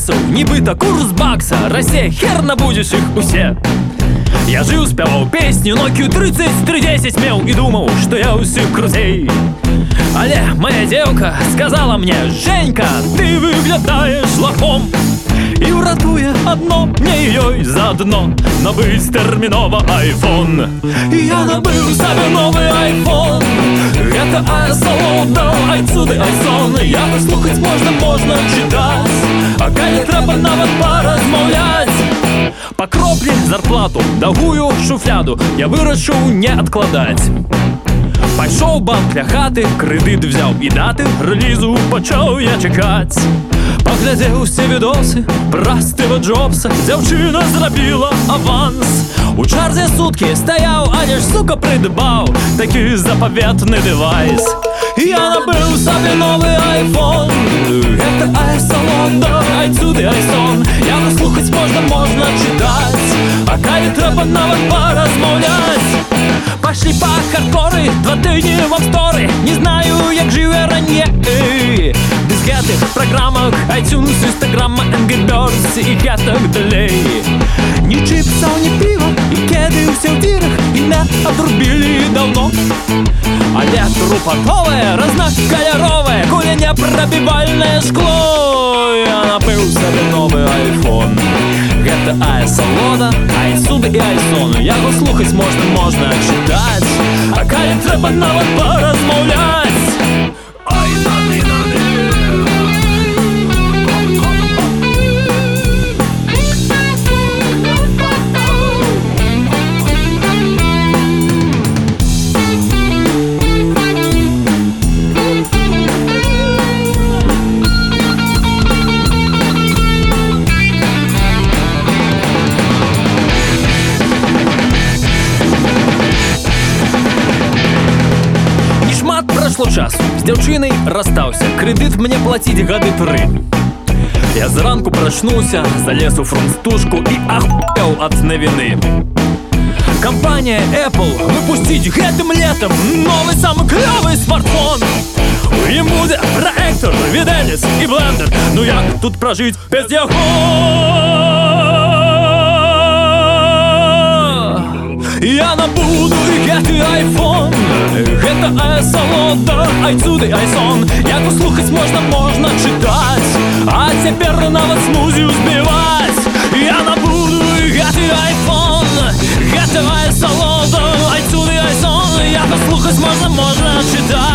часу, нібито курс бакса расце, хер набудзеш іх усе. Я жыў, спяваў песню, Nokia 3310 меў і думаў, што я ўсіх крутей. Але моя дзеўка сказала мне: Женька, ты выглядаеш лахом. І ўратуе адно, мне ёй заадно набыць тэрмінова iPhone. І я набыў сабе новы iPhone. Гэта асалода, айцуды айсон. Яго слухаць можна чытаць, а калі трэба нават паразмаўляць. Па кроплі зарплату, дагую шуфляду я вырашыў не адкладаць. Пайшоў банк ля хаты, крэдыт взяў і даты рэлізу пачаў я чакаць. Паглядзеў усе відосы пра Стыва Джобса, дзяўчына зрабіла аванс. У чарзе суткі стаяў, але ж, сука, прыдбаў такі запаветны дэвайс. Я набыў сабе новы iPhone. Гэта айсалода, айцуды айсон. Яго слухаць можна чытаць, а калі трэба нават паразмаўляць. Пашлі па хардкоры, 2 тыдні вам сторы. Не знаю, як жыў я раней без гэтых праграмак iTunes, Instagram, Angry Birds і гэтак далей. Ні чипсаў, ні піва, і кеды ўсе ў дзірах і не адрубілі даўно. Але трупатовае, разнакаляровае, куленепрабівальнае шкло. Я набыў сабе новы iPhone. Гэта айсалода, айцуды і айсон. Яго слухаць можна чытаць, а калі трэба нават паразмаўляць. Ай, нады. Прайшло часу, з дзяўчынай расстаўся, крэдыт мне плаціць гады 3. Я зранку прачнуўся, залез у фронтстужку і ахуеў ад навіны. Кампанія Apple выпусціць гэтым летам новы самы клёвы смартфон. У ім будзе праектор, відэлец і блендер. Ну як тут пражыць без яго? Я набуду гэты iPhone. Гэта асалода, айцуды айсон. Яго слухаць можна чытаць, а цяпер нават смузі ўзбіваць. Я набуду гэты iPhone. Гэта асалода, айцуды айсон. Яго слухаць можна чытаць.